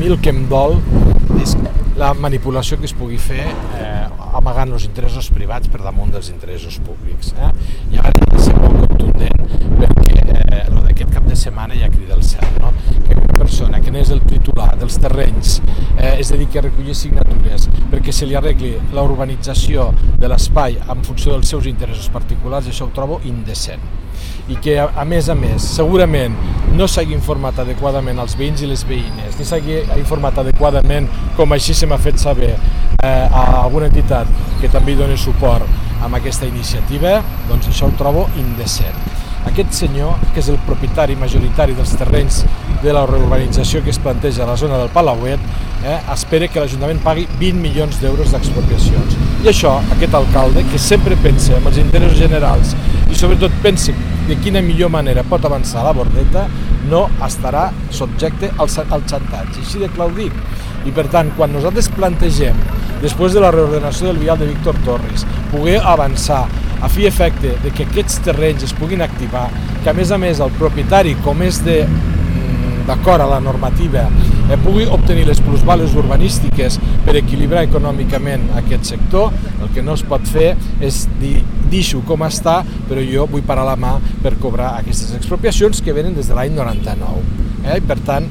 mi el que em dol és la manipulació que es pugui fer amagant els interessos privats per damunt dels interessos públics. I ara he de ser molt contundent perquè el d'aquest cap de setmana ja crida al cel, no? Que una persona que n'és el titular dels terrenys es dediqui a recollir signatures perquè se li arregli la urbanització de l'espai en funció dels seus interessos particulars, això ho trobo indecent. I que, a més, segurament no s'hagi informat adequadament als veïns i les veïnes, ni s'hagi informat adequadament, com així se m'ha fet saber, a alguna entitat que també doni suport a aquesta iniciativa, doncs això ho trobo indecent. Aquest senyor, que és el propietari majoritari dels terrenys de la urbanització que es planteja a la zona del Palauet, espera que l'Ajuntament pagui 20 milions d'euros d'expropiacions. I això, aquest alcalde, que sempre pensa en els interessos generals i sobretot pensa de quina millor manera pot avançar la Bordeta, no estarà subjecte al xantatge, així de clar ho dic. I per tant, quan nosaltres plantegem, després de la reordenació del vial de Víctor Torres, poder avançar a fi i efecte de que aquests terrenys es puguin activar, que a més el propietari, com és d'acord a la normativa, pugui obtenir les plusvàlues urbanístiques per equilibrar econòmicament aquest sector, el que no es pot fer és dir, deixo com està, però jo vull parar la mà per cobrar aquestes expropiacions que venen des de l'any 99. I per tant,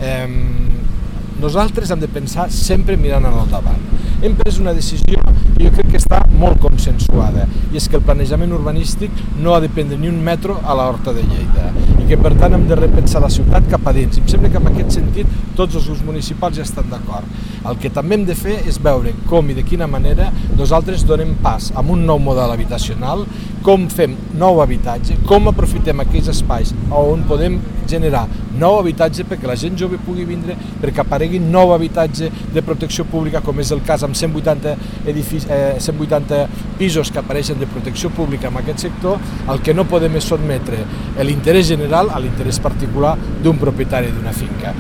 nosaltres hem de pensar sempre mirant en el davant. Hem pres una decisió que jo crec que està molt consensuada, i és que el planejament urbanístic no ha de prendre ni un metro a la Horta de Lleida, i que per tant hem de repensar la ciutat cap a dins. I em sembla que en aquest sentit tots els grups municipals ja estan d'acord. El que també hem de fer és veure com i de quina manera nosaltres donem pas a un nou model habitacional, com fem nou habitatge, com aprofitem aquells espais on podem generar nou habitatge perquè la gent jove pugui vindre, perquè aparegui nou habitatge de protecció pública, com és el cas amb 180 pisos que apareixen de protecció pública en aquest sector. El que no podem és sotmetre l'interès general a l'interès particular d'un propietari d'una finca.